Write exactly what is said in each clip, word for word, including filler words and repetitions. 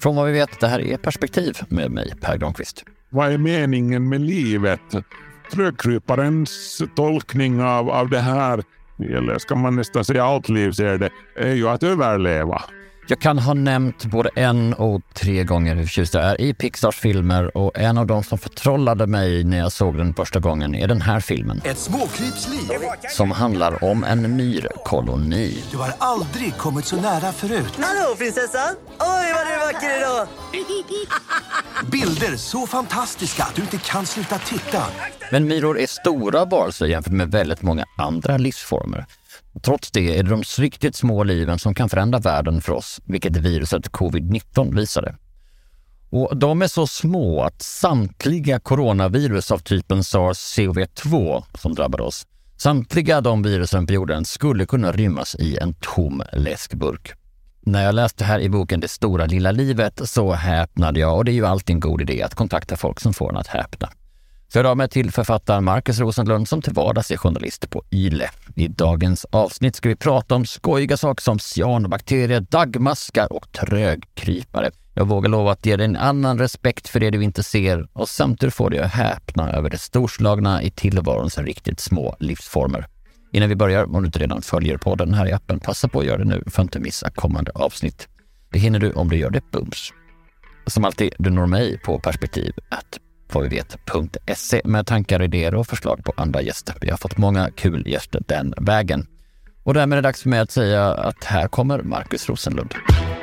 Från vad vi vet, det här är Perspektiv med mig, Per Granqvist. Vad är meningen med livet? Frökryparens tolkning av, av det här, eller ska man nästan säga allt liv ser det, är ju att överleva. Jag kan ha nämnt både en och tre gånger hur förtjust jag är i Pixars filmer, och en av dem som förtrollade mig när jag såg den första gången är den här filmen. Ett småkrypsliv. Som handlar om en myrkoloni. Du har aldrig kommit så nära förut. Hallå prinsessan! Oj vad du är vacker idag! Bilder så fantastiska att du inte kan sluta titta. Men myror är stora varelser jämfört med väldigt många andra livsformer. Trots det är det de riktigt små liven som kan förändra världen för oss, vilket viruset covid nitton visade. Och de är så små att samtliga coronavirus av typen SARS C O V två som drabbade oss, samtliga de virusen på jorden skulle kunna rymmas i en tom läskburk. När jag läste här i boken Det stora lilla livet så häpnade jag, och det är ju alltid en god idé att kontakta folk som får en att häpna. Så jag har med till författaren Marcus Rosenlund som till vardags är journalist på YLE. I dagens avsnitt ska vi prata om skojiga saker som cyanobakterier, dagmaskar och trögkrypare. Jag vågar lova att ge dig en annan respekt för det du inte ser, och samtidigt får dig att häpna över det storslagna i tillvarons riktigt små livsformer. Innan vi börjar, om du inte redan följer podden här i appen, passa på att göra det nu för att inte missa kommande avsnitt. Det hinner du om du gör det bums. Som alltid, du når mig på perspektiv at vad vi vet punkt se med tankar, idéer och förslag på andra gäster. Vi har fått många kul gäster den vägen. Och därmed är det dags för mig att säga att här kommer Marcus Rosenlund.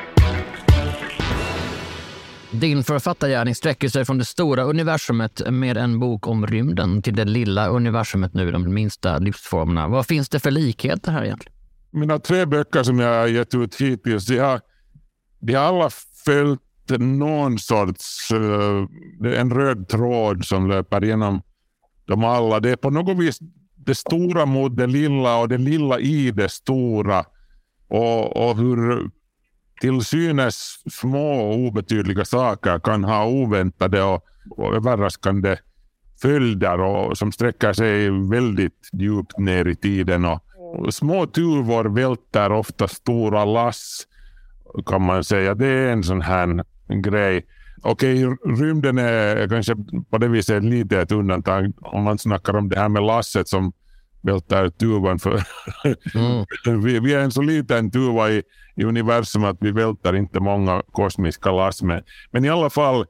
Din författargärning sträcker sig från det stora universumet med en bok om rymden till det lilla universumet nu, de minsta livsformerna. Vad finns det för likheter här egentligen? Mina tre böcker som jag har gett ut hittills, de har, de har alla följt någon sorts, uh, en röd tråd som löper genom de alla. Det är på något vis det stora mot det lilla och det lilla i det stora. Och, och hur till synes små och obetydliga saker kan ha oväntade och, och överraskande följder och som sträcker sig väldigt djupt ner i tiden. Och, och små tuvor välter ofta stora lass, kan man säga. Det är en sån här grej. Okej, rymden är kanske på det viset lite ett undantag om man snackar om det här med lasset som välter tuvan för mm. vi, vi är en så liten tuva i, i universum att vi välter inte många kosmiska lass med. Men i alla fall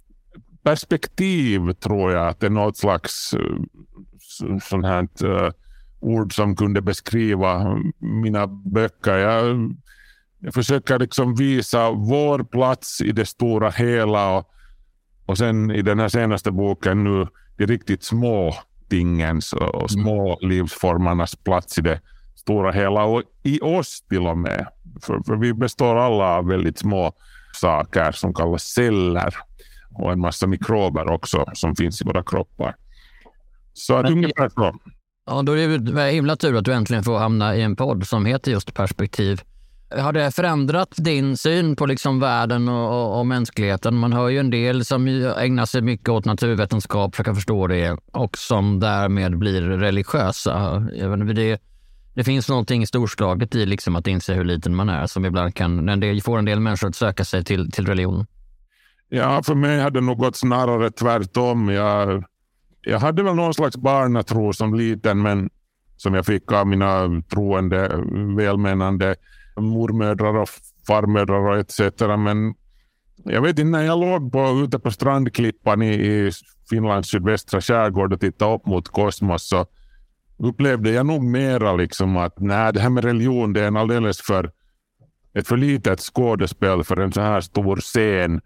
perspektiv tror jag att det är något slags sånt här uh, ord som kunde beskriva mina böcker. Jag Jag försöker liksom visa vår plats i det stora hela och, och sen i den här senaste boken nu de riktigt små tingens och, och små mm. livsformarnas plats i det stora hela och i oss till och med. För, för vi består alla av väldigt små saker som kallas celler och en massa mikrober också som finns i våra kroppar. Så att ungefär så. Ja, då är det himla tur att du äntligen får hamna i en podd som heter just Perspektiv. Har det förändrat din syn på liksom världen och, och, och mänskligheten? Man hör ju en del som ägnar sig mycket åt naturvetenskap, försöka förstå det, och som därmed blir religiösa. Det, det finns någonting storslaget i liksom att inse hur liten man är, som ibland kan en del, får en del människor att söka sig till, till religion. Ja, för mig hade nog gått snarare tvärtom. Jag, jag hade väl någon slags barnatro som liten, men som jag fick av mina troende, välmenande mormödrar och farmödrar och et cetera. Men jag vet inte, när jag låg på, ute på strandklippan i, i Finlands sydvästra skärgård och tittade upp mot kosmos, så upplevde jag nog mera liksom att nej, det här med religion, det är en alldeles för ett för litet skådespel för en så här stor scen.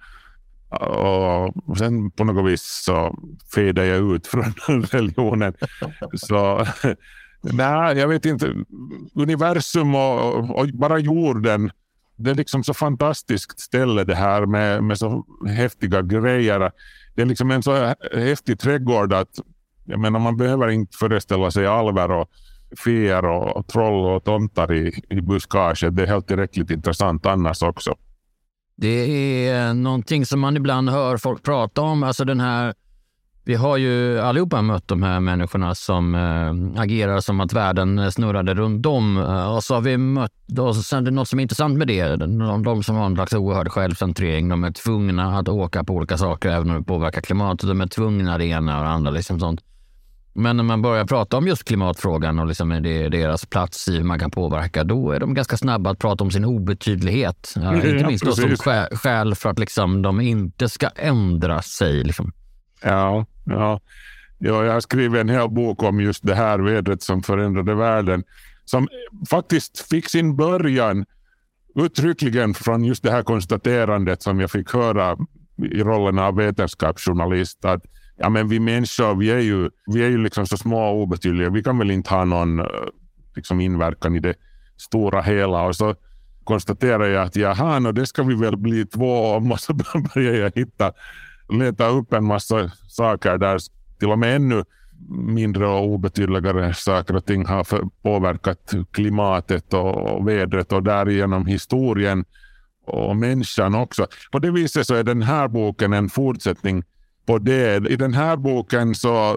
Och sen på något vis så fedade jag ut från religionen. Så nej, jag vet inte. Universum och, och bara jorden, det är liksom så fantastiskt ställe det här med, med så häftiga grejer. Det är liksom en så häftig trädgård att jag menar, man behöver inte föreställa sig alver och feer och, och troll och tomtar i, i buskaget. Det är helt tillräckligt intressant annars också. Det är någonting som man ibland hör folk prata om, alltså den här Vi har ju allihopa mött de här människorna som äh, agerar som att världen snurrade runt dem. Äh, och så har vi mött, och så sen det är något som är intressant med det, de, de som har en slags oerhörd självcentrering, de är tvungna att åka på olika saker även om det påverkar klimatet, de är tvungna det ena och det andra liksom sånt. Men när man börjar prata om just klimatfrågan och liksom det, deras plats i hur man kan påverka, då är de ganska snabba att prata om sin obetydlighet. Ja, inte ja, minst då som skäl, skäl för att liksom de inte ska ändra sig. Liksom. Ja, ja. ja, jag har skrivit en hel bok om just det här vädret som förändrade världen. Som faktiskt fick sin början uttryckligen från just det här konstaterandet som jag fick höra i rollen av vetenskapsjournalist, att ja, men vi människor, vi är ju, vi är ju liksom så små och obetydliga. Vi kan väl inte ha någon liksom, inverkan i det stora hela. Och så konstaterar jag att jaha, och det ska vi väl bli två om. Och så börjar jag hitta, leta upp en massa saker där till och med ännu mindre och obetydligare saker och ting har påverkat klimatet och vädret och därigenom historien och människan också. På det viset så är den här boken en fortsättning på det. I den här boken så,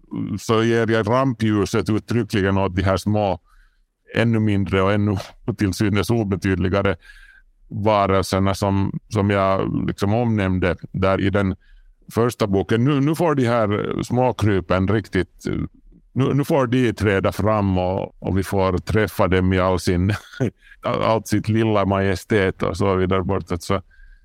så ger jag rampljuset uttryckligen åt de här små, ännu mindre och ännu till synes obetydligare varelserna som, som jag liksom omnämnde där i den första boken. Nu, nu får de här småkrypen riktigt, nu, nu får de träda fram och, och vi får träffa dem i all sin, allt sitt lilla majestät och så vidare bortåt. Så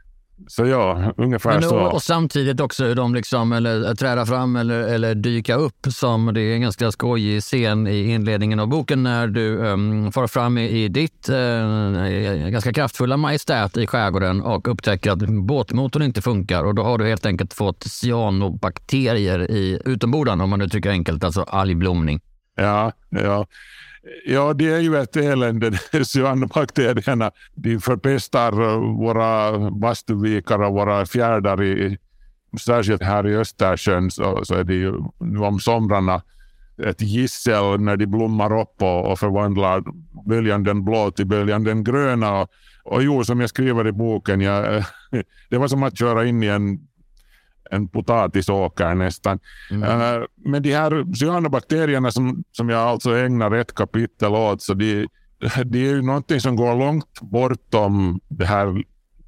Så ja, ungefär men, så. Och, och samtidigt också de liksom, eller träda fram eller, eller dyka upp, som det är en ganska skojig scen i inledningen av boken när du um, får fram i, i ditt uh, ganska kraftfulla majestät i skärgården och upptäcker att båtmotorn inte funkar, och då har du helt enkelt fått cyanobakterier i utombordan, om man nu tycker enkelt, alltså algblomning. Ja, ja. Ja, det är ju ett elände. Cyanobakterierna, de förpestar våra bastuvikar och våra fjärdar, i, särskilt här i Östersjön så, så är det ju nu om somrarna ett gissel när de blommar upp och, och förvandlar böljanden blå till böljanden gröna. Och, och jo, som jag skriver i boken, jag, det var som att köra in i en en potatisåker nästan. Mm. Uh, men de här cyanobakterierna som, som jag alltså ägnar ett kapitel åt, så de, de är ju någonting som går långt bortom det här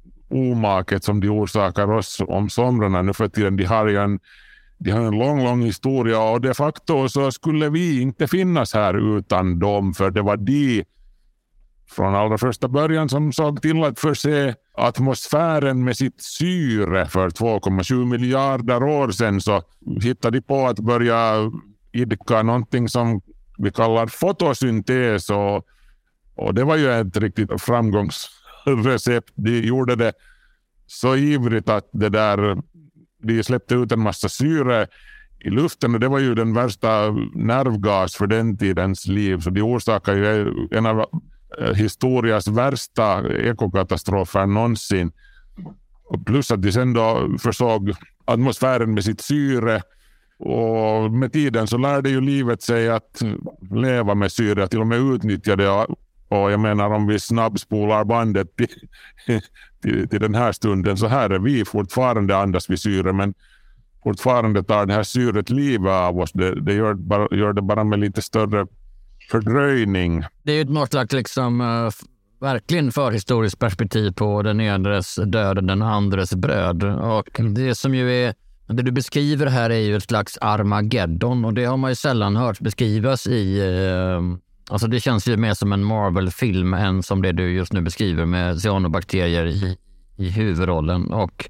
omaket som de orsakar oss om somrarna nu för tiden. De har ju en, de har en lång, lång historia, och de facto så skulle vi inte finnas här utan dem, för det var de från allra första början som såg till att förse atmosfären med sitt syre. För två komma sju miljarder år sedan så hittade de på att börja idka någonting som vi kallar fotosyntes, och, och det var ju ett riktigt framgångsrecept. De gjorde det så ivrigt att det där, de släppte ut en massa syre i luften, och det var ju den värsta nervgas för den tidens liv, så de orsakar ju en av historias värsta ekokatastrofer någonsin. Och plus att de sen då försåg atmosfären med sitt syre, och med tiden så lärde ju livet sig att leva med syre, till och med utnyttja det. Och jag menar, om vi snabbspolar bandet till, till, till den här stunden, så här är vi fortfarande, andas vi syre, men fortfarande tar det här syret livet av oss. Det, det gör, bara, gör det bara med lite större fördröjning. Det är ju något slags liksom, uh, verkligen förhistoriskt perspektiv på den enes död, den andres bröd. Och det som ju är, det du beskriver här är ju ett slags Armageddon, och det har man ju sällan hört beskrivas i, uh, alltså det känns ju mer som en Marvel-film än som det du just nu beskriver med cyanobakterier i, i huvudrollen. Och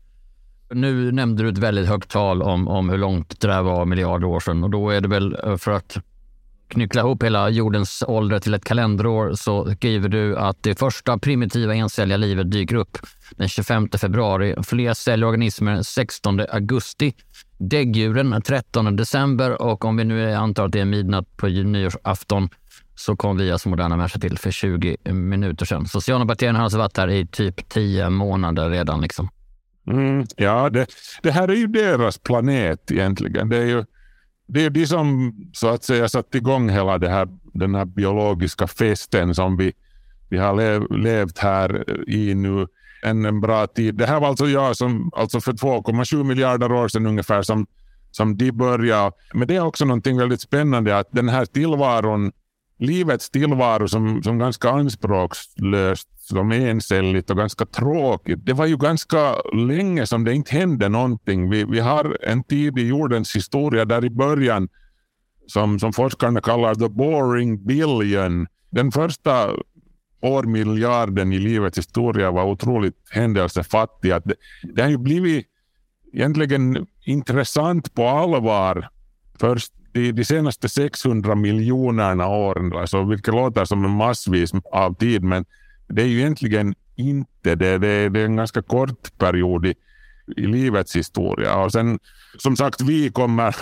nu nämnde du ett väldigt högt tal om, om hur långt det där var miljarder år sedan, och då är det väl för att knyckla ihop hela jordens ålder till ett kalenderår, så skriver du att det första primitiva encelliga livet dyker upp den tjugofemte februari, flercellorganismer sextonde augusti, däggdjuren trettonde december, och om vi nu antar att det är midnatt på nyårsafton, så kom vi alltså moderna människor till för tjugo minuter sedan. Så cyanobakterierna har alltså varit här i typ tio månader redan liksom. Mm, ja, det, det här är ju deras planet egentligen. Det är ju Det är de som så att säga satt igång hela det här, den här biologiska festen som vi, vi har lev, levt här i nu en, en bra tid. Det här var alltså jag som, alltså för två komma sju miljarder år sedan ungefär, som, som de börjar. Men det är också någonting väldigt spännande att den här tillvaron, livets tillvaro som, som ganska anspråkslöst, som encelligt och ganska tråkigt. Det var ju ganska länge som det inte hände någonting. Vi, vi har en tid i jordens historia där i början som, som forskarna kallar the boring billion. Den första årmiljarden i livets historia var otroligt händelsefattig. Att det, det har ju blivit egentligen intressant på allvar först de, de senaste sexhundra miljonerna åren, alltså, vilket låter som en massvis av tid, men det är ju egentligen inte det. Det, det är en ganska kort period i, i livets historia. Och sen, som sagt, vi kommer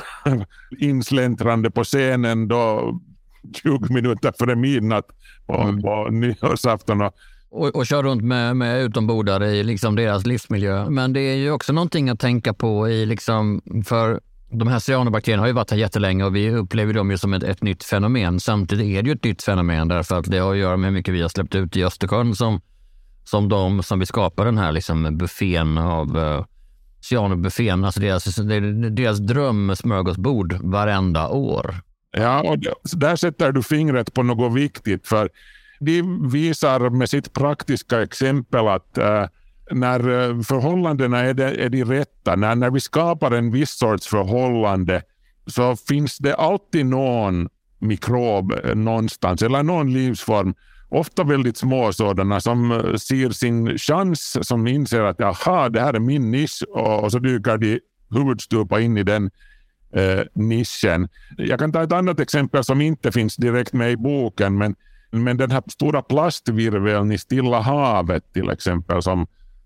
insläntrande på scenen då tjugo minuter före midnatt på, mm. på nyårsafton. Och, och, och kör runt med, med utombordare i liksom deras livsmiljö. Men det är ju också någonting att tänka på i liksom, för de här cyanobakterierna har ju varit här jättelänge och vi upplever dem ju som ett, ett nytt fenomen. Samtidigt är det ju ett nytt fenomen därför att det har att göra med hur mycket vi har släppt ut i Östersjön som, som de som vi skapar den här liksom buffén av uh, cyanobuffén, alltså deras, deras drömsmörgåsbord varenda år. Ja, och där sätter du fingret på något viktigt, för de visar med sitt praktiska exempel att uh, när förhållandena är de, är de rätta, när, när vi skapar en viss sorts förhållande så finns det alltid någon mikrob någonstans eller någon livsform, ofta väldigt små sådana, som ser sin chans, som inser att jaha, det här är min nisch, och, och så dyker de huvudstupa in i den eh, nischen. Jag kan ta ett annat exempel som inte finns direkt med i boken, men, men den här stora plastvirveln i Stilla havet till exempel, som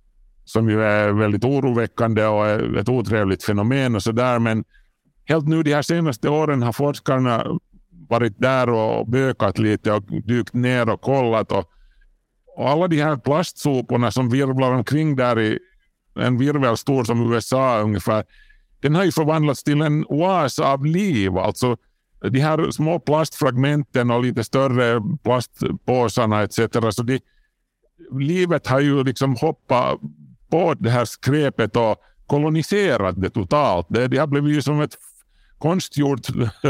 som ju är väldigt oroväckande och är ett otrevligt fenomen och sådär. Men helt nu de här senaste åren har forskarna varit där och bökat lite och dykt ner och kollat. Och, och alla de här plastsoporna som virvlar omkring där i en virvel stor som U S A ungefär, den har ju förvandlats till en oas av liv. Alltså de här små plastfragmenten och lite större plastpåsarna et cetera. Så de, livet har ju liksom hoppat på det här skräpet och koloniserat det totalt. Det, det har blivit ju som ett konstgjort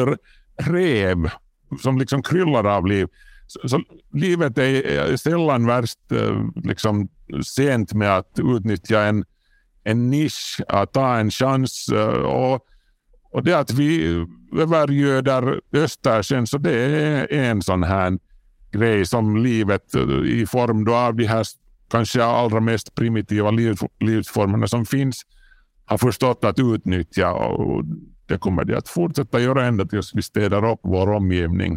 rev som liksom kryllar av liv. Så, så livet är, är sällan värst liksom sent med att utnyttja en, en nisch, att ta en chans. Och, och det att vi övergödar Östersjön, så det är en sån här grej som livet i form då av de här kanske allra mest primitiva liv, livsformerna som finns har förstått att utnyttja, och det kommer det att fortsätta göra ända tills vi städar upp vår omgivning.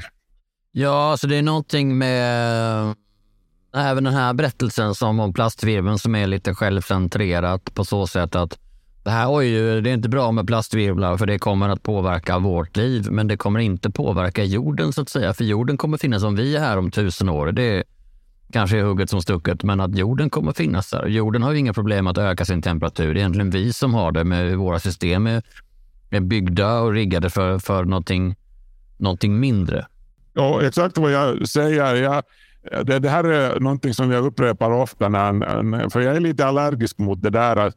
Ja, så det är någonting med även den här berättelsen som om plastvirveln som är lite självcentrerat på så sätt att det här, oj, det är inte bra med plastvirvlar för det kommer att påverka vårt liv, men det kommer inte påverka jorden så att säga, för jorden kommer finnas som vi är här om tusen år. Det är kanske är hugget som stucket, men att jorden kommer finnas där. Jorden har ju inga problem att öka sin temperatur. Det är egentligen vi som har det, med våra system är, är byggda och riggade för, för någonting, någonting mindre. Ja, exakt vad jag säger. Jag, det, det här är någonting som jag upprepar ofta, när, för jag är lite allergisk mot det där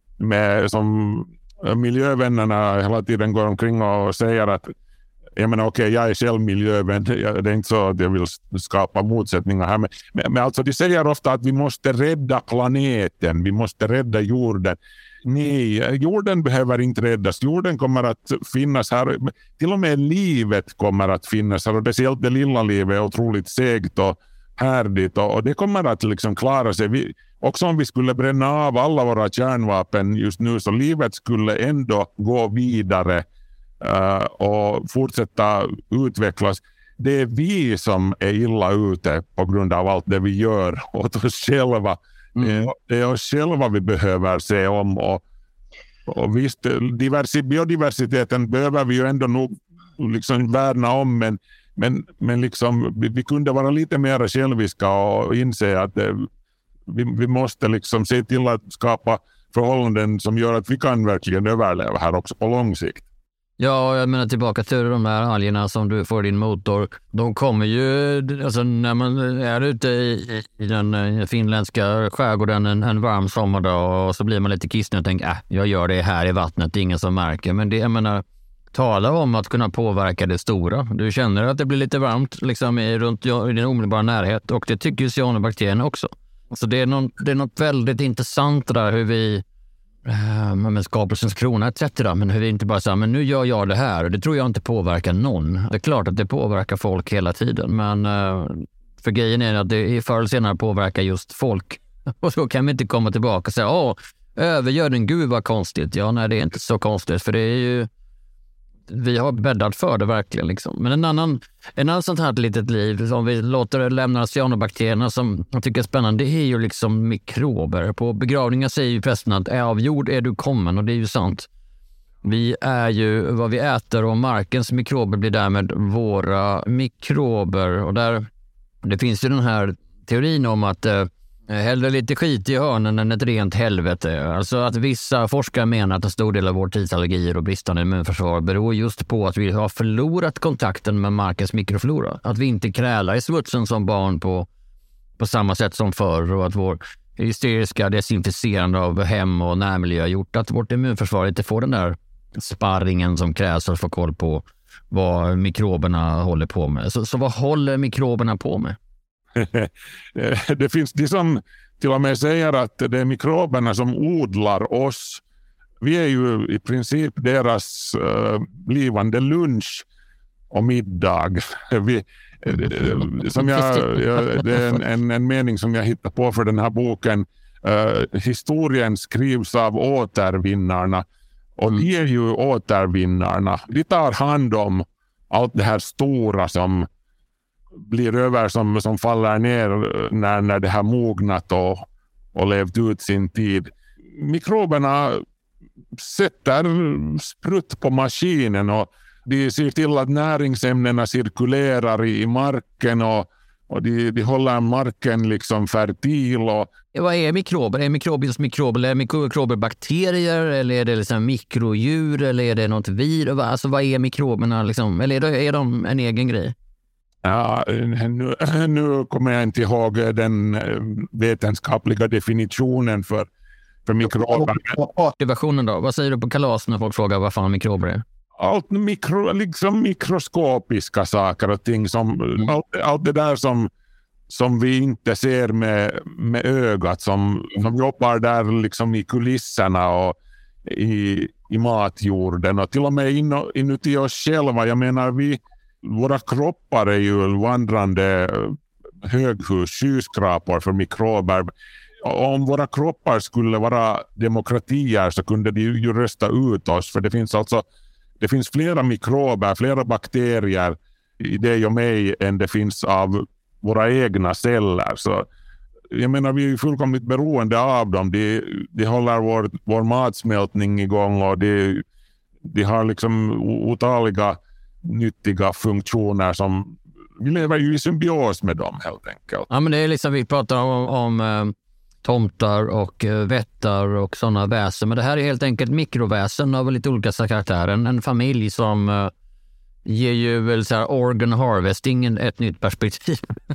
med, som miljövännerna hela tiden går omkring och säger att jag menar okej, okay, jag är själv miljövän, det är inte så att jag vill skapa motsättningar här, men, men alltså de säger ofta att vi måste rädda planeten, vi måste rädda jorden. Nej, jorden behöver inte räddas, jorden kommer att finnas här, till och med livet kommer att finnas här, och speciellt det lilla livet är otroligt segt och härdigt, och, och det kommer att liksom klara sig. Vi, också om vi skulle bränna av alla våra kärnvapen just nu, så livet skulle ändå gå vidare Uh, och fortsätta utvecklas. Det är vi som är illa ute på grund av allt det vi gör åt oss själva. Mm. Uh, det är oss själva vi behöver se om, och, och visst, diversi, biodiversiteten behöver vi ju ändå nog liksom värna om, men, men, men liksom, vi, vi kunde vara lite mer själviska och inse att uh, vi, vi måste liksom se till att skapa förhållanden som gör att vi kan verkligen överleva här också på lång sikt. Ja, jag menar tillbaka till de här algerna som du får i din motor. De kommer ju, alltså när man är ute i, i den finländska skärgården en, en varm sommardag och så blir man lite kissnödig och tänker, äh, jag gör det här i vattnet, det är ingen som märker. Men det, jag menar, tala om att kunna påverka det stora. Du känner att det blir lite varmt liksom i, runt i din omedelbara närhet, och det tycker ju cyanobakterierna också. Så det är, någon, det är något väldigt intressant där hur vi äh, med skapelsens krona et cetera. Men hur vi inte bara säger, men nu gör jag det här, och det tror jag inte påverkar någon. Det är klart att det påverkar folk hela tiden, men äh, för grejen är att det förr eller senare påverkar just folk. Och så kan vi inte komma tillbaka och säga, åh, övergör den, gud vad konstigt. Ja, nej, det är inte så konstigt, för det är ju, vi har bäddat för det verkligen liksom. Men en annan, en annan sånt här litet liv som vi låter lämna cyanobakterierna som jag tycker är spännande, det är ju liksom mikrober. På begravningar säger ju prästen att av jord är du kommen, och det är ju sant. Vi är ju vad vi äter, och markens mikrober blir därmed våra mikrober. Och där, det finns ju den här teorin om att eh, hellre lite skit i hörnen än ett rent helvete. Alltså att vissa forskare menar att en stor del av vår tids allergier och bristande immunförsvar beror just på att vi har förlorat kontakten med markens mikroflora. Att vi inte krälar i smutsen som barn på, på samma sätt som förr, och att vår hysteriska desinficerande av hem och närmiljö har gjort att vårt immunförsvar inte får den där sparringen som krävs för att få koll på vad mikroberna håller på med. Så, så vad håller mikroberna på med? Det finns de som till och med säger att det är mikroberna som odlar oss. Vi är ju i princip deras uh, blivande lunch och middag. Vi, som jag, jag, det är en, en, en mening som jag hittar på för den här boken. Uh, historien skrivs av återvinnarna, och de är ju återvinnarna. De tar hand om allt det här stora som blir över, som, som faller ner när, när det har mognat och, och levt ut sin tid. Mikroberna sätter sprutt på maskinen, och de ser till att näringsämnena cirkulerar i, i marken, och, och de, de håller marken liksom fertil. Och vad är mikrober? Är mikrober just mikrober? Är mikrober bakterier, eller är det liksom mikrodjur, eller är det något virus? Alltså vad är mikroberna liksom? Eller är, det, är de en egen grej? Ja, nu, nu kommer jag inte ihåg den vetenskapliga definitionen för, för mikrober. Versionen då? Vad säger du på kalas när folk frågar vad fan mikrober är? Allt mikro, liksom mikroskopiska saker och ting. Som, mm. allt, allt det där som, som vi inte ser med, med ögat. Som, som jobbar där liksom i kulisserna och i, i matjorden. Och till och med in, inuti oss själva. Jag menar, vi... Våra kroppar är ju vandrande höghus, skyskrapor för mikrober. Om våra kroppar skulle vara demokratier så kunde de ju rösta ut oss. För det finns alltså det finns flera mikrober, flera bakterier i dig och mig än det finns av våra egna celler. Så jag menar, vi är ju fullkomligt beroende av dem. De, de håller vår, vår matsmältning igång, och de, de har liksom otaliga nyttiga funktioner som vi lever ju i symbios med dem helt enkelt. Ja, men det är liksom, vi pratar om, om eh, tomtar och eh, vättar och sådana väsen, men det här är helt enkelt mikroväsen av lite olika karaktärer. En, en familj som eh, ger ju väl så här organ harvesting ett nytt perspektiv.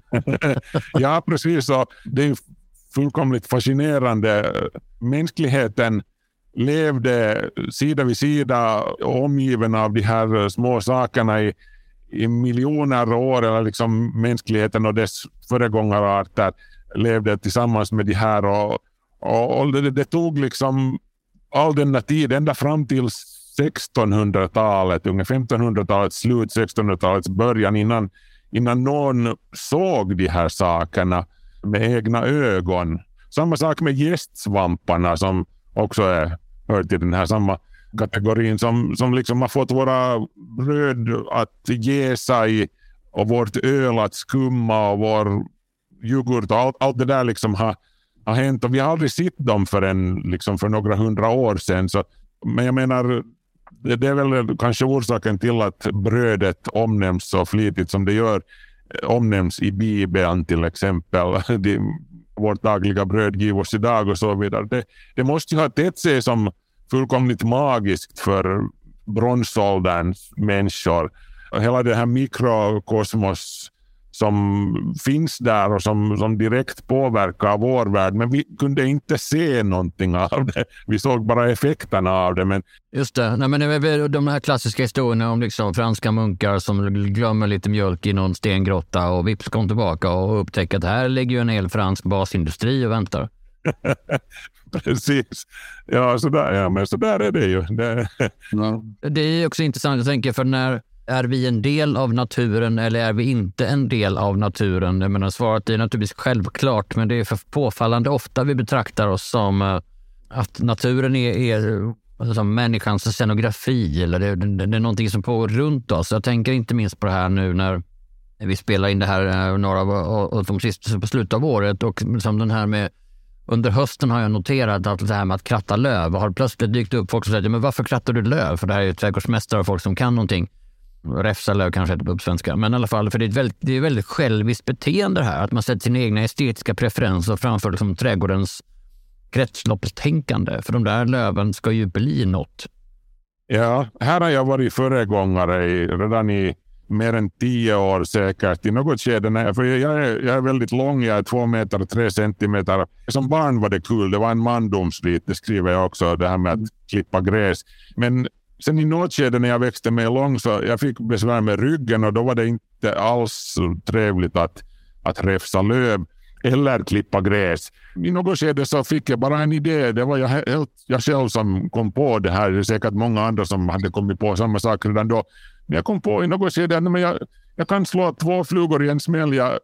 Ja, precis. Så det är fullkomligt fascinerande. Mänskligheten levde sida vid sida, omgiven av de här små sakerna i, i miljoner år, eller liksom mänskligheten och dess föregångararter levde tillsammans med de här, och, och, och det, det tog liksom all denna tid ända fram till sextonhundratalet, ungefär femtonhundratalets slut, sextonhundratalets början, innan, innan någon såg de här sakerna med egna ögon. Samma sak med gästsvamparna som också är hör till den här samma kategorin, som, som liksom har fått våra bröd att ge sig och vårt öl att skumma och vår yoghurt och allt, allt det där liksom har, har hänt, och vi har aldrig sett dem förrän liksom för några hundra år sedan. Så, men jag menar, det, det är väl kanske orsaken till att brödet omnämns så flitigt som det gör, omnämns i Bibeln till exempel. Det, vårt dagliga bröd giv oss idag och så vidare. Det, det måste ju ha tett sig som fullkomligt magiskt för, bronsålderns människor. Och hela det här mikrokosmos som finns där och som, som direkt påverkar vår värld. Men vi kunde inte se någonting av det. Vi såg bara effekterna av det. Men... Just det. Nej, men det är de här klassiska historierna om liksom franska munkar som glömmer lite mjölk i någon stengrotta och vips kom tillbaka och upptäcker att här ligger ju en hel fransk basindustri och väntar. Precis. Ja, så där, ja, men så där är det ju. Det... Ja. Det är också intressant att tänka, för när är vi en del av naturen eller är vi inte en del av naturen? Jag menar, svaret är naturligtvis självklart, men det är för påfallande ofta vi betraktar oss som uh, att naturen är, är alltså, människans scenografi, eller det, det, det är någonting som pågår runt oss. Jag tänker inte minst på det här nu när vi spelar in det här uh, några och, och de sista på slutet av året, och som den här med under hösten har jag noterat att det här med att kratta löv har plötsligt dykt upp folk som säger, men varför krattar du löv? För det här är ju trädgårdsmästare och folk som kan någonting. Räfsalöv kanske heter på svenska, men i alla fall, för det är ett väldigt, det är väldigt själviskt beteende här, att man sätter sina egna estetiska preferenser framför liksom trädgårdens kretsloppstänkande, för de där löven ska ju bli något. Ja, här har jag varit föregångare i, redan i mer än tio år säkert i något skede, för jag är, jag är väldigt lång, jag är två meter och tre centimeter. Som barn var det kul, det var en mandomslit, det skriver jag också, det här med att klippa gräs, men sen i något skede när jag växte med lång så jag fick besvär med ryggen, och då var det inte alls trevligt att, att räfsa löv eller klippa gräs. I något skede så fick jag bara en idé, det var jag, helt, jag själv som kom på det här, det är säkert många andra som hade kommit på samma sak redan då. Men jag kom på i något skede att jag, jag kan slå två flugor i en smäll. Jag,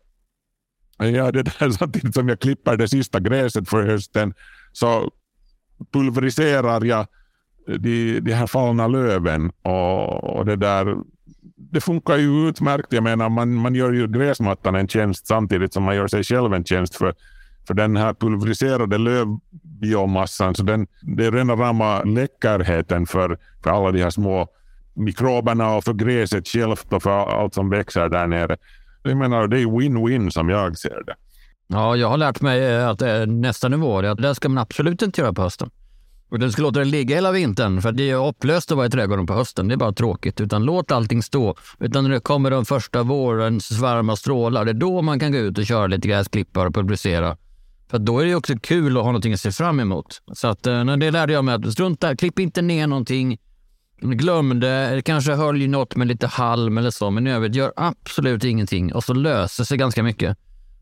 ja, det där, samtidigt som jag klipper det sista gräset för hösten så pulveriserar jag De, de här fallna löven, och, och det där, det funkar ju utmärkt. Jag menar, man, man gör ju gräsmattan en tjänst samtidigt som man gör sig själv en tjänst, för, för den här pulveriserade lövbiomassan, så den, det är rena rama läckerheten för, för alla de här små mikroberna och för gräset självt och för allt som växer där nere. Jag menar, det är win-win som jag ser det. Ja, jag har lärt mig att nästa nivå är att det ska man absolut inte göra på hösten. Och den ska låta det ligga hela vintern, för det är upplöst att vara i trädgården på hösten. Det är bara tråkigt. Utan låt allting stå. Utan när det kommer de första vårens varma strålar, det är då man kan gå ut och köra lite gräsklippar och publicera. För då är det också kul att ha någonting att se fram emot. Så att, när det lärde jag mig att strunta, klipp inte ner någonting. Glömde, kanske hölj något med lite halm eller så. Men i övrigt, gör absolut ingenting. Och så löser sig ganska mycket.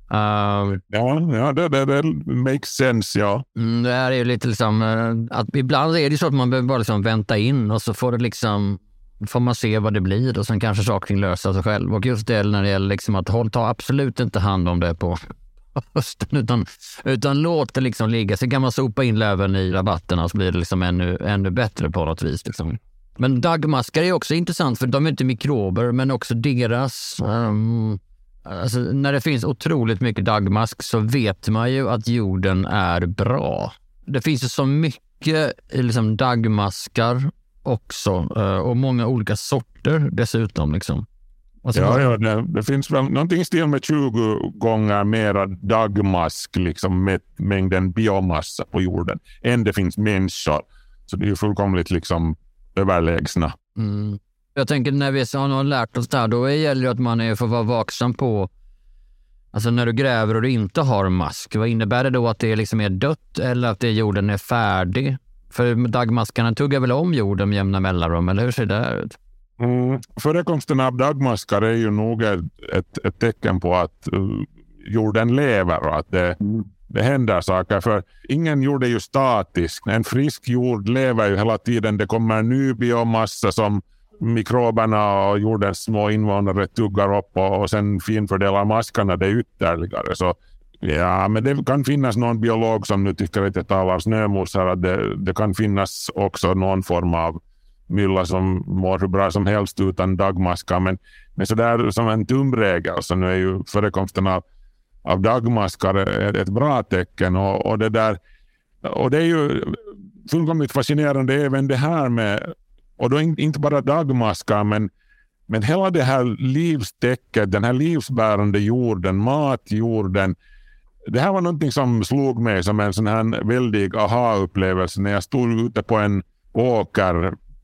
Uh, ja, ja det, det, det makes sense, ja. Mm, det här är ju lite liksom att ibland är det så att man behöver bara liksom vänta in, och så får det liksom får man se vad det blir, och sen kanske saker löser sig själv. Och just det när det gäller liksom att håll, ta absolut inte hand om det på hösten, utan, utan låt det liksom ligga. Sen kan man sopa in löven i rabatterna, så blir det liksom ännu, ännu bättre på något vis liksom. Men dagmaskar är också intressant, för de är inte mikrober, men också deras um, alltså, när det finns otroligt mycket dagmask så vet man ju att jorden är bra. Det finns ju så mycket liksom, dagmaskar också, och många olika sorter dessutom. Liksom. Alltså, ja, ja det, det finns väl någonting i stil med tjugo gånger mera dagmask liksom, med mängden biomassa på jorden än det finns människor. Så det är ju fullkomligt liksom, överlägsna. Mm. Jag tänker när vi har lärt oss det här, då gäller det att man är, får vara vaksam på, alltså när du gräver och du inte har mask, vad innebär det då, att det liksom är dött eller att det jorden är färdig? För dagmaskarna tuggar väl om jorden med jämna mellanrum, eller hur ser det ut? Mm. Förekomsten av dagmaskar är ju nog ett, ett, ett tecken på att uh, jorden lever och att det, mm. det händer saker. För ingen jord är ju statisk. En frisk jord lever ju hela tiden. Det kommer ny biomassa som mikroberna och jordens små invånare tuggar upp, och, och sen finfördelar maskarna det ytterligare. Så ja, men det kan finnas någon biolog som nu tycker att jag talar snömos här, att det, det kan finnas också någon form av mylla som mår hur bra som helst utan dagmaskar. Men, men så där som en tumregel så nu är ju förekomsten av, av dagmaskar ett, ett bra tecken. Och, och, det där, och det är ju fullkomligt fascinerande även det här med, och då inte bara dagmaskar, men, men hela det här livstäcket, den här livsbärande jorden, matjorden. Det här var någonting som slog mig som en sån här väldig aha-upplevelse när jag stod ute på en åker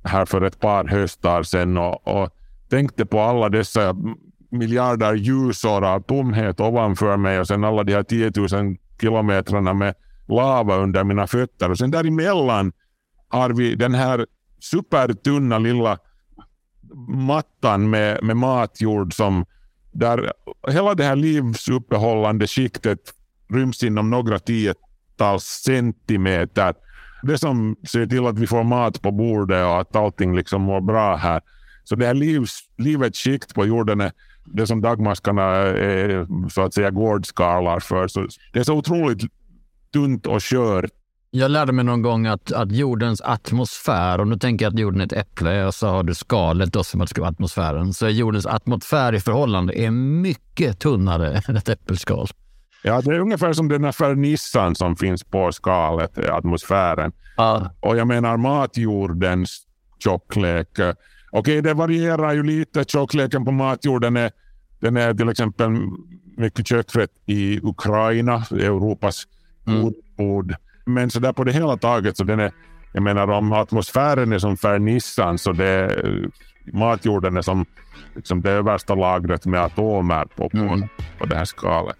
här för ett par höstar sedan och, och tänkte på alla dessa miljarder ljusår av tomhet ovanför mig och sen alla de här tiotusen kilometrarna med lava under mina fötter. Och sen däremellan har vi den här supertunna lilla mattan med, med matjord som där hela det här livsuppehållande skiktet ryms inom några tiotals centimeter. Det som ser till att vi får mat på bordet och att allting liksom mår bra här. Så det här livs, livets skikt på jorden är det som dagmaskarna är så att säga gårdskalar för. Så det är så otroligt tunt och skört. Jag lärde mig någon gång att, att jordens atmosfär, och nu tänker jag att jorden är ett äpple och så har du skalet då som att skriva atmosfären, så är jordens atmosfär i förhållande är mycket tunnare än ett äppelskal. Ja, det är ungefär som den här fernissan som finns på skalet, atmosfären. Ja. Och jag menar matjordens tjocklek. Okej, okay, det varierar ju lite. Tjockleken på matjorden är, den är till exempel mycket kötträtt i Ukraina, Europas jordbord. Mm. Men så där på det hela taget så den är, jag menar om atmosfären är som fernissan så det matjorden är som liksom det översta lagret med atomer på, på, mm. på det här skalet.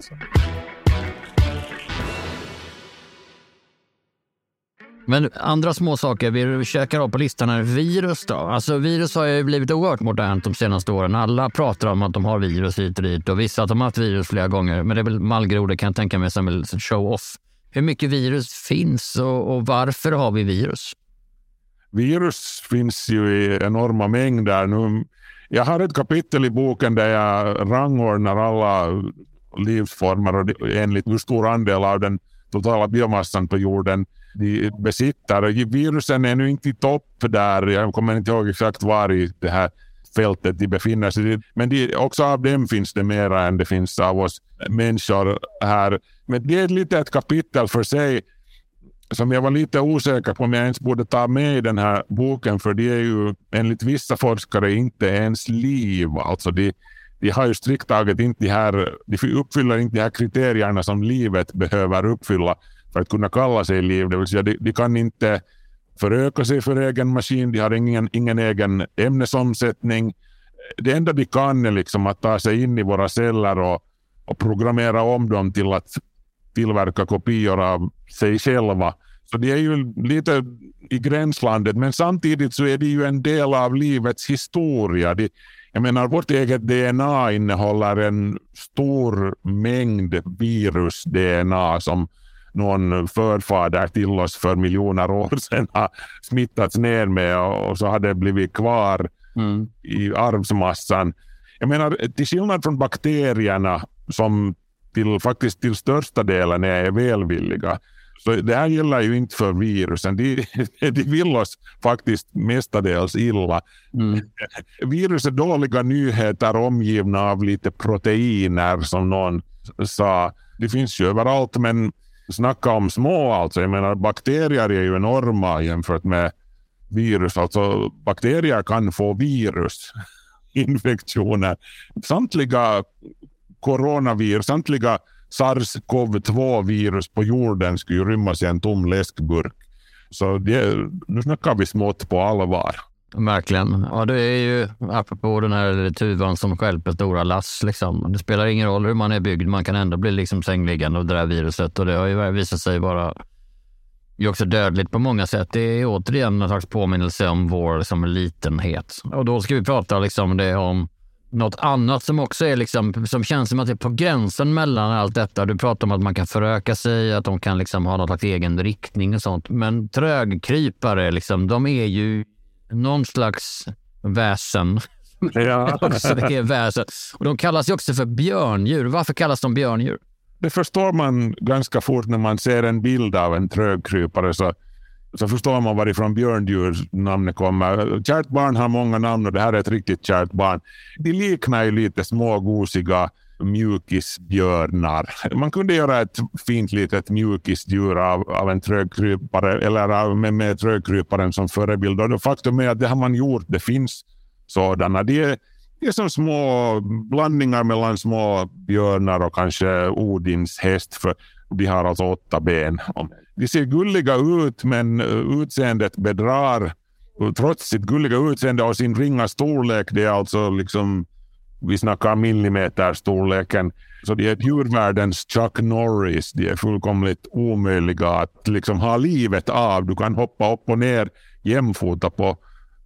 Men andra små saker vi käkar av på listan är virus då. Alltså virus har ju blivit oerhört modernt de senaste åren. Alla pratar om att de har virus hit och dit och vissa att de har haft virus flera gånger. Men det är väl mallgrodor kan jag tänka mig som en show-off. Hur mycket virus finns och, och varför har vi virus? Virus finns ju i enorma mängder. Nu, jag har ett kapitel i boken där jag rangordnar alla livsformer och enligt hur stor andel av den totala biomassan på jorden de besitter. Virusen är nu inte i topp där. Jag kommer inte ihåg exakt var i det här fältet de befinner sig. Men de, också av dem finns det mera än det finns av oss människor här. Men det är lite ett kapitel för sig som jag var lite osäker på om jag ens borde ta med i den här boken, för det är ju enligt vissa forskare inte ens liv. Alltså de, de har ju strikt taget inte de här, de uppfyller inte de här kriterierna som livet behöver uppfylla för att kunna kalla sig liv. Det vill säga de, de kan inte föröka sig för egen maskin, de har ingen, ingen egen ämnesomsättning. Det enda de kan är liksom att ta sig in i våra celler och, och programmera om dem till att tillverka kopior av sig själva. Så det är ju lite i gränslandet, men samtidigt så är det ju en del av livets historia. Det, jag menar, vårt eget D N A innehåller en stor mängd virus-D N A som någon förfader till oss för miljoner år sedan har smittats ner med och så har det blivit kvar mm. i arvsmassan. Jag menar, till skillnad från bakterierna som till, faktiskt till största delen är välvilliga. Så det här gäller ju inte för virusen. De, de vill oss faktiskt mestadels illa. Mm. Virus är dåliga nyheter omgivna av lite proteiner som någon sa. Det finns ju överallt, men snacka om små alltså. Jag menar, bakterier är ju enorma jämfört med virus. Alltså bakterier kan få virusinfektioner. Samtliga coronavirus, samtliga SARS-CoV två virus på jorden skulle ju rymmas i en tom läskburk. Så det, nu snackar vi smått på allvar. Verkligen. Ja, det är ju apropå den här tuvan som stjälper stora lass. Liksom. Det spelar ingen roll hur man är byggd. Man kan ändå bli liksom sängliggande av det där viruset. Och det har ju visat sig vara ju också dödligt på många sätt. Det är återigen en slags påminnelse om vår liksom, litenhet. Och då ska vi prata liksom, det om något annat som också är liksom, som känns som att det är på gränsen mellan allt detta. Du pratar om att man kan föröka sig, att de kan liksom ha något slags egen riktning och sånt. Men trögkrypare, liksom, de är ju någon slags väsen. Ja. också det är väsen. Och de kallas ju också för björndjur. Varför kallas de björndjur? Det förstår man ganska fort när man ser en bild av en trögkrypare, så så förstår man varifrån björndjur namnet kommer. Kärt barn har många namn och det här är ett riktigt kärt barn. De liknar ju lite små gosiga mjukisbjörnar. Man kunde göra ett fint litet mjukisdjur av, av en trögkrypare eller av, med, med trögkryparen som förebild. Och faktum är att det har man gjort. Det finns sådana. Det är, det är som små blandningar mellan små björnar och kanske Odins häst, för de har alltså åtta ben. De ser gulliga ut, men utseendet bedrar. trots sitt gulliga utseende och sin ringa storlek, det är alltså liksom, vi snackar millimeterstorleken, så det är djurvärldens Chuck Norris. De är fullkomligt omöjliga att liksom ha livet av. Du kan hoppa upp och ner jämfota på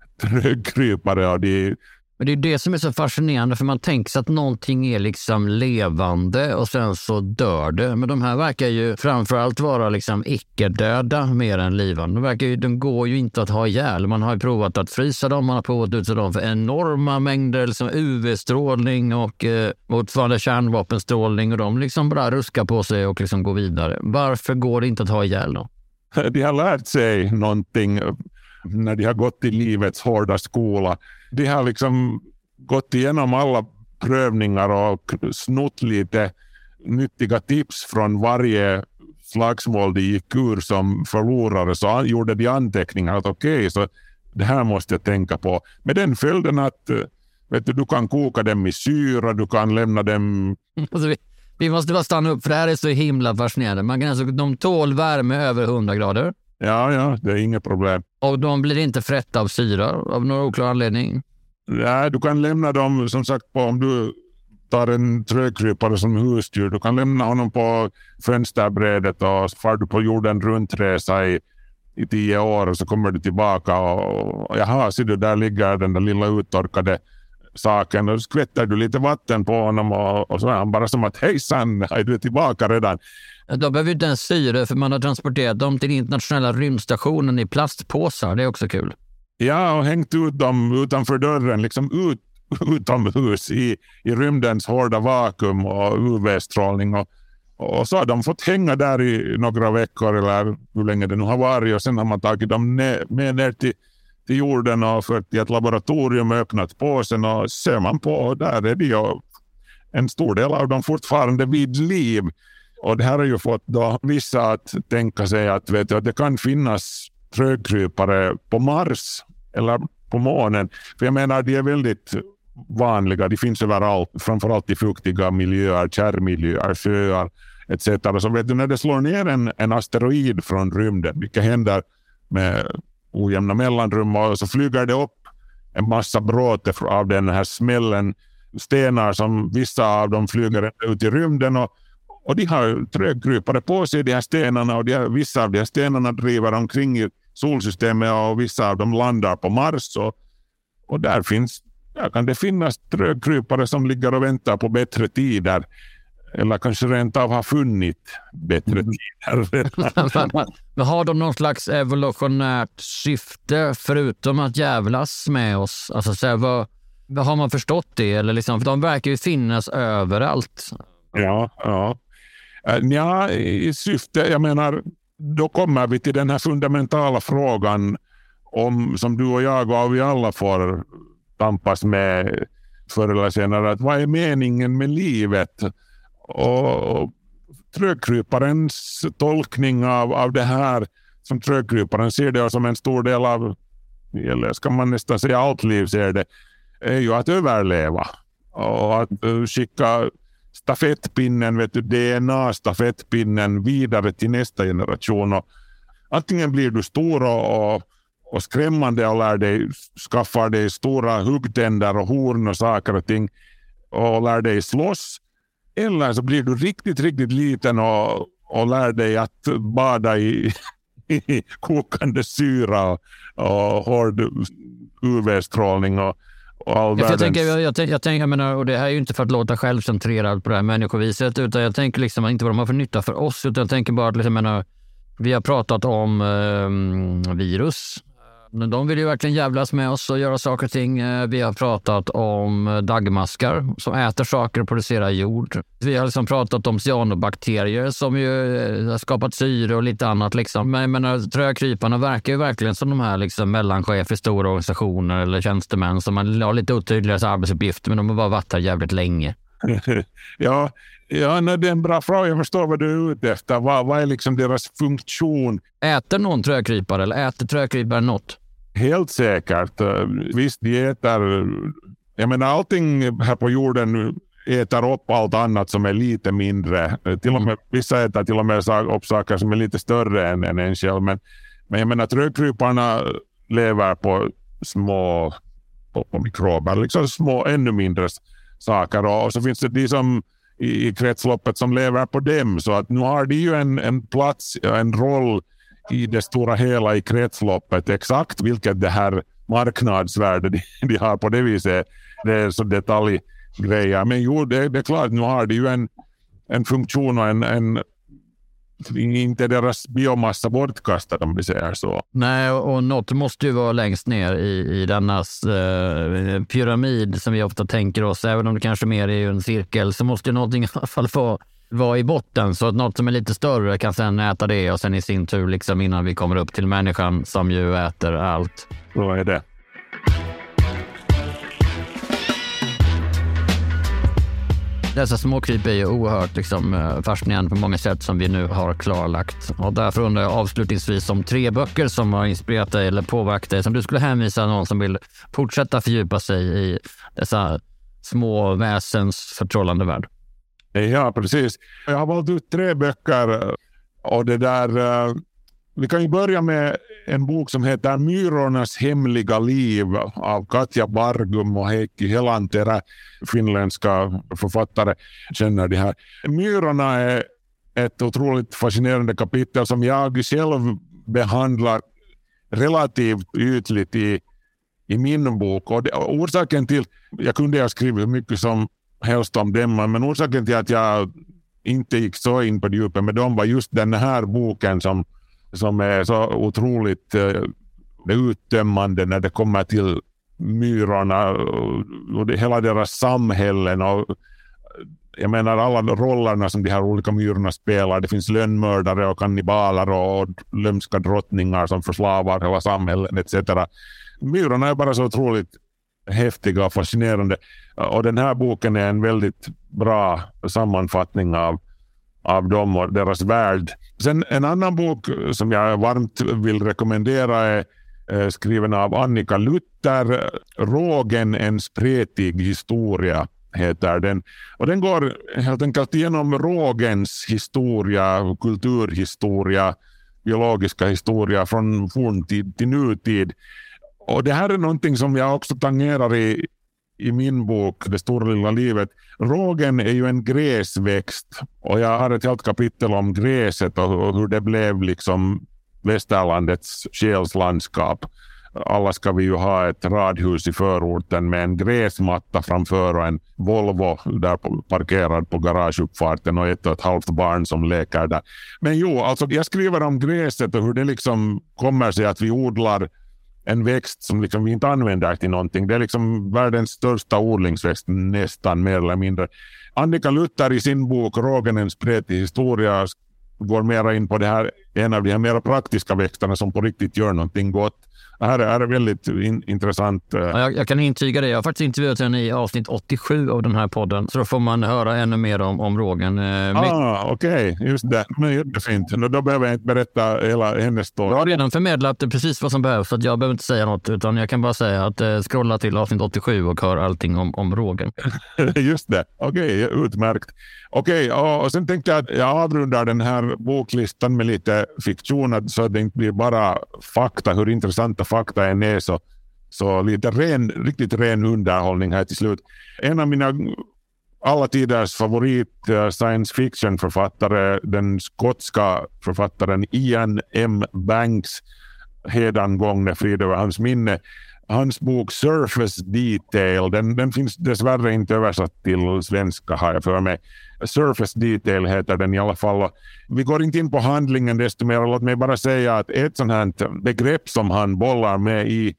trögkrypare och de... Men det är det som är så fascinerande, för man tänker sig att någonting är liksom levande och sen så dör det. Men de här verkar ju framförallt vara liksom icke-döda mer än livande. De, verkar ju, de går ju inte att ha ihjäl. Man har ju provat att frysa dem, man har provat att utsätta dem för enorma mängder liksom U V-strålning och eh, motsvarande kärnvapenstrålning, och de liksom bara ruskar på sig och liksom går vidare. Varför går det inte att ha ihjäl dem? De har lärt sig någonting när de har gått i livets hårda skola. De har liksom gått igenom alla prövningar och snott lite nyttiga tips från varje slagsmål de gick ur som förlorare, så gjorde de anteckningar att okej, okay, så det här måste jag tänka på. Med den följden att vet du, du kan koka dem i syra, du kan lämna dem... Alltså vi, vi måste bara stanna upp, för det här är så himla fascinerande. Man kan alltså, de tål värme över hundra grader. Ja, ja, det är inget problem. Och de blir inte frätta av syra av någon oklar anledning? Nej, du kan lämna dem, som sagt, på, om du tar en trögkrypare som husdjur, du kan lämna honom på fönsterbrädet och far du på jorden runtresa i, i tio år och så kommer du tillbaka och, och jaha, ser du, där ligger den där lilla uttorkade saken, och då skvätter du lite vatten på honom och, och så är han bara som att hejsan, är du tillbaka redan. De behöver ju inte ens syre, för man har transporterat dem till internationella rymdstationen i plastpåsar. Det är också kul. Ja, och hängt ut dem utanför dörren, liksom ut, utomhus i, i rymdens hårda vakuum och U V-strålning. Och, och så har de fått hänga där i några veckor eller hur länge det nu har varit. Och sen har man tagit dem ner, med ner till, till jorden och fört till ett laboratorium och öppnat påsen. Och ser man på, och där är det ju en stor del av dem fortfarande vid liv. Och det här har ju fått då vissa att tänka sig att, vet du, att det kan finnas trögkrypare på Mars eller på månen. För jag menar, de är väldigt vanliga. De finns överallt, framförallt i fuktiga miljöer, kärrmiljöer, sjöar et cetera. Så vet du, när det slår ner en, en asteroid från rymden, vilket händer med ojämna mellanrum, och så flyger det upp en massa bråte av den här smällen, stenar som vissa av dem flyger ut i rymden, och Och de har trögkrypare på sig, de här stenarna, och de här, vissa av de här stenarna driver omkring i solsystemet och vissa av dem landar på Mars. Och, och där, finns, där kan det finnas trögkrypare som ligger och väntar på bättre tider. Eller kanske rent av har funnit bättre tider. Men har de någon slags evolutionärt syfte förutom att jävlas med oss? Alltså, så här, vad, vad har man förstått det? Eller liksom, för de verkar ju finnas överallt. Ja, ja. Ja, i syfte, jag menar, då kommer vi till den här fundamentala frågan om, som du och jag och vi alla får tampas med förr eller senare, att vad är meningen med livet? Och trögkryparens tolkning av, av det här, som trögkryparen ser det som en stor del av, eller ska man nästan säga allt liv ser det, är ju att överleva och att skicka stafettpinnen, vet du, D N A-stafettpinnen vidare till nästa generation. Och antingen blir du stor och, och, och skrämmande och lär dig, skaffar dig stora huggtänder och horn och saker och ting och lär dig slåss. Eller så blir du riktigt, riktigt liten och, och lär dig att bada i, i kokande syra och, och hård U V-strålning och Jag, jag, tänker, jag, jag, jag, tänker, jag menar, och det här är ju inte för att låta självcentrerad på det här människoviset, utan jag tänker liksom inte vad de har för nytta för oss, utan jag tänker bara att liksom, menar, vi har pratat om eh, virus. De vill ju verkligen jävlas med oss och göra saker och ting. Vi har pratat om dagmaskar som äter saker och producerar jord. Vi har liksom pratat om cyanobakterier som ju har skapat syre och lite annat. Liksom. Men jag menar, trögkryparna verkar ju verkligen som de här liksom mellanchefer i stora organisationer eller tjänstemän som har lite otydligare arbetsuppgifter, men de har bara varit här jävligt länge. ja, ja nej, det är en bra fråga. Jag förstår vad du är ute efter. Vad, vad är liksom deras funktion? Äter någon trögkrypare eller äter trögkrypare något? Helt säkert. Visst, de äter... Jag menar, allting här på jorden äter upp allt annat som är lite mindre. Till och med, vissa äter till och med upp saker som är lite större än, än en själv. Men, men jag menar, trögkryparna lever på små på, på mikrober, liksom små ännu mindre saker. Och, och så finns det de som i, i kretsloppet som lever på dem. Så att nu har de ju en, en plats, en roll i det stora hela i kretsloppet. Exakt vilket det här marknadsvärde de, de har på det viset, det är så detaljgrejer. Men jo, det, det är klart, nu har de ju en, en funktion och en, en inte deras biomassa bortkastad, om vi säger så. Nej, och, och något måste ju vara längst ner i, i dennas eh, pyramid som vi ofta tänker oss. Även om det kanske mer är en cirkel så måste ju någonting i alla fall få vara i botten, så att något som är lite större kan sen äta det och sen i sin tur liksom innan vi kommer upp till människan som ju äter allt. Så är det. Dessa småkryp är ju oerhört liksom, fascinerande på många sätt som vi nu har klarlagt. Och därför undrar jag avslutningsvis om tre böcker som har inspirerat dig eller påverkat dig, som du skulle hänvisa någon som vill fortsätta fördjupa sig i dessa små väsens förtrollande värld. Ja, precis. Jag har valt ut tre böcker och det där... Vi kan ju börja med en bok som heter Myrornas hemliga liv av Katja Bargum och Heikki Helanterä, finländska författare, känner det här. Myrorna är ett otroligt fascinerande kapitel som jag själv behandlar relativt ytligt i, i min bok. Och det, orsaken till, jag kunde ha skrivit hur mycket som helst om dem, men orsaken till att jag inte gick så in på djupet med dem var just den här boken som som är så otroligt uh, uttömmande när det kommer till myrorna och, och det, hela deras samhällen och jag menar alla rollerna som de här olika myrorna spelar. Det finns lönnmördare och kannibaler och lömska drottningar som förslavar hela samhällen et cetera. Myrorna är bara så otroligt häftiga och fascinerande och den här boken är en väldigt bra sammanfattning av av dem och deras värld. Sen en annan bok som jag varmt vill rekommendera är eh, skriven av Annika Luther. Rågen, en spretig historia heter den. Och den går helt enkelt igenom rågens historia, kulturhistoria, biologiska historia från forntid till nutid. Och det här är någonting som jag också tangerar i i min bok Det stora lilla livet. Rågen är ju en gräsväxt och jag har ett helt kapitel om gräset och hur det blev liksom Västerlandets själslandskap. Alla ska vi ju ha ett radhus i förorten med en gräsmatta framför och en Volvo där parkerad på garageuppfarten och ett och ett halvt barn som leker där. Men jo, alltså jag skriver om gräset och hur det liksom kommer sig att vi odlar en växt som liksom vi inte använder till någonting. Det är liksom världens största odlingsväxt nästan mer eller mindre. Annika Luther i sin bok Rågen, en spretig historia går mera in på det här, en av de här mer praktiska växterna som på riktigt gör någonting gott. Det här är, är väldigt in, intressant. Ja, jag, jag kan intyga det. Jag har faktiskt intervjuat henne i avsnitt åttiosju av den här podden. Så då får man höra ännu mer om, om rågen. Ah, okej. Okay. Just det. Men jättefint. Då behöver jag inte berätta hela hennes story. Jag har redan förmedlat precis vad som behövs. Så att jag behöver inte säga något. Utan jag kan bara säga att eh, scrolla till avsnitt åttiosju och hör allting om, om rågen. Just det. Okej, okay, utmärkt. Okej, okay, och, och sen tänkte jag att jag avrundar den här boklistan med lite fiktion så att det inte blir bara fakta, hur intressanta fakta än är, så, så lite ren, riktigt ren underhållning här till slut. En av mina alla tiders favorit uh, science fiction-författare, den skotska författaren Ian M. Banks, hedangångne frid över hans minne. Hans bok Surface Detail, den, den finns dessvärre inte översatt till svenska har jag för mig. Surface Detail heter den i alla fall. Vi går inte in på handlingen desto mer. Låt mig bara säga att ett sånt här begrepp som han bollar med i,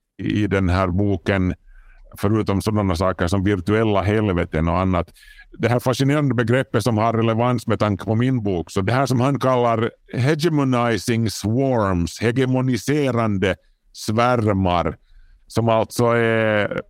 i den här boken, förutom sådana saker som virtuella helveten och annat, det här fascinerande begreppet som har relevans med tanke på min bok, så det här som han kallar hegemonizing swarms, hegemoniserande svärmar, som alltså är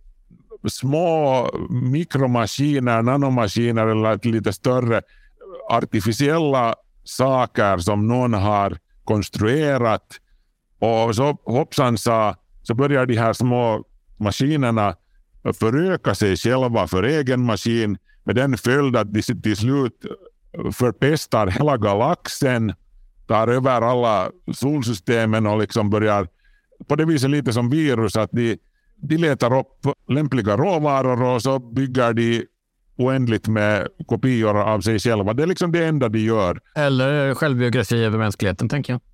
små mikromaskiner, nanomaskiner eller lite större artificiella saker som någon har konstruerat, och så hoppsan sa, så börjar de här små maskinerna föröka sig själva för egen maskin, med den följd att de till slut förpestar hela galaxen, tar över alla solsystemen och liksom börjar på det viset lite som virus, att de, de letar upp lämpliga råvaror och så bygger de oändligt med kopior av sig själva. Det är liksom det enda de gör. Eller självbiografi över mänskligheten, tänker jag.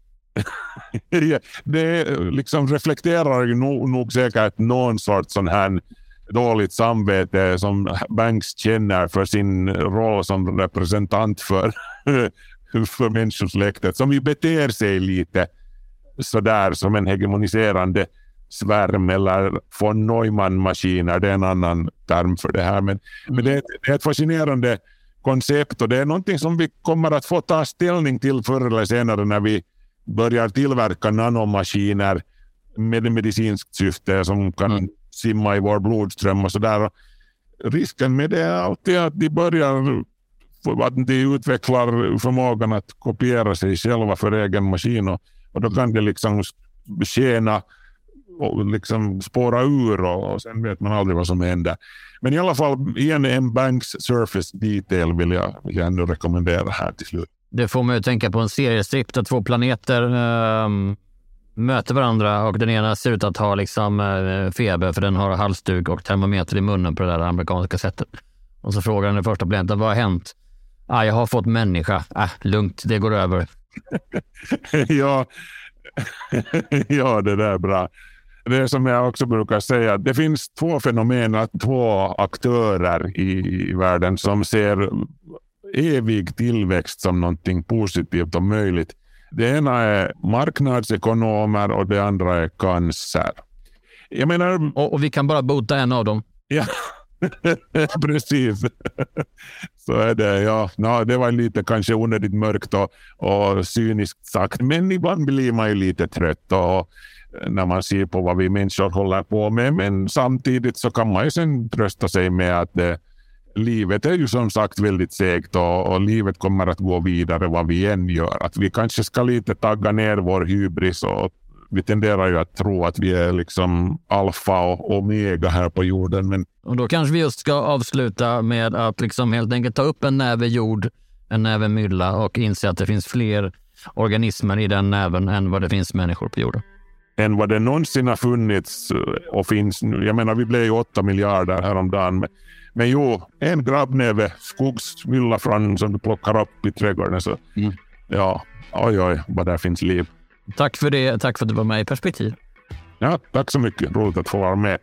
Det liksom reflekterar ju nog, nog säkert någon sorts sån här dåligt samvete som Banks känner för sin roll som representant för, för människosläktet, som ju beter sig lite sådär som en hegemoniserande svärm eller von Neumann-maskiner. Det är en annan term för det här, men, mm. men det, är, det är ett fascinerande koncept, och det är någonting som vi kommer att få ta ställning till förr eller senare när vi börjar tillverka nanomaskiner med medicinskt syfte som kan mm. simma i vår blodström och sådär. Risken med det är alltid att de börjar att de utvecklar förmågan att kopiera sig själva för egen maskin, och, och då kan det liksom tjäna och liksom spåra ur, och, och sen vet man aldrig vad som händer. Men i alla fall, igen en Banks Surface Detail vill jag, vill jag ändå rekommendera här till slut. Det får man ju tänka på en seriestripp där två planeter äh, möter varandra, och den ena ser ut att ha liksom äh, feber för den har halsduk och termometer i munnen på det där amerikanska sättet. Och så frågar den första planeten, vad har hänt? Ah, jag har fått människa. Ah, lugnt, det går över. ja, ja, det där är bra. Det är som jag också brukar säga, det finns två fenomen, två aktörer i, i världen som ser evig tillväxt som någonting positivt och möjligt. Det ena är marknadsekonomer och det andra är cancer. Jag menar... Och, och vi kan bara bota en av dem. Ja, precis. Så är det, ja. No, det var lite kanske onödigt mörkt och, och cyniskt sagt, men ibland blir man ju lite trött och när man ser på vad vi människor håller på med, men samtidigt så kan man ju sen trösta sig med att det, livet är ju som sagt väldigt segt, och, och livet kommer att gå vidare vad vi än gör. Att vi kanske ska lite tagga ner vår hybris, och vi tenderar ju att tro att vi är liksom alfa och omega här på jorden. Men... Och då kanske vi just ska avsluta med att liksom helt enkelt ta upp en näve jord, en näve mylla, och inse att det finns fler organismer i den näven än vad det finns människor på jorden. Än vad det någonsin har funnits och finns nu. Jag menar, vi blev ju åtta miljarder häromdagen. Men, men jo, en grabbnäve skogsmylla från som du plockar upp i trädgården. Så, mm. Ja, oj oj, vad där finns liv. Tack för det, tack för att du var med i Perspektiv. Ja, tack så mycket. Roligt att få vara med.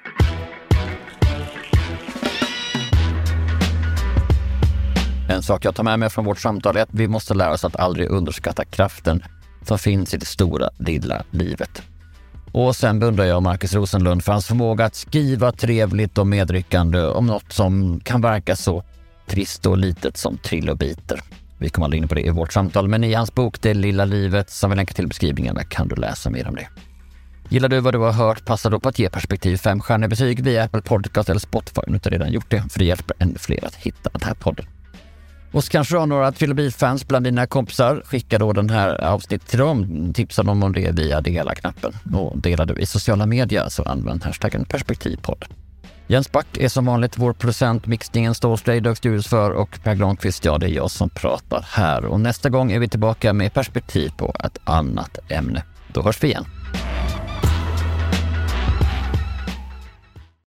En sak jag tar med mig från vårt samtal är att vi måste lära oss att aldrig underskatta kraften som finns i det stora, lilla livet. Och sen beundrar jag Marcus Rosenlund för hans förmåga att skriva trevligt och medryckande om något som kan verka så trist och litet som trilobiter. Vi kommer aldrig in på det i vårt samtal, men i hans bok Det lilla livet, som vi länkar till beskrivningarna, kan du läsa mer om det. Gillar du vad du har hört, passa då på att ge Perspektiv fem stjärnor betyg via Apple Podcast eller Spotify om du inte redan gjort det, för det hjälper ännu fler att hitta den här podden. Och så kanske du har några Trilobit-fans bland dina kompisar. Skicka då den här avsnitt till dem. Tipsa dem om det via dela-knappen. Och delar du i sociala medier så använd hashtaggen Perspektivpodd. Jens Back är som vanligt vår producent. Mixningen står Slöjdök Studios för, och Per Granqvist, ja, det är jag som pratar här. Och nästa gång är vi tillbaka med perspektiv på ett annat ämne. Då hörs vi igen.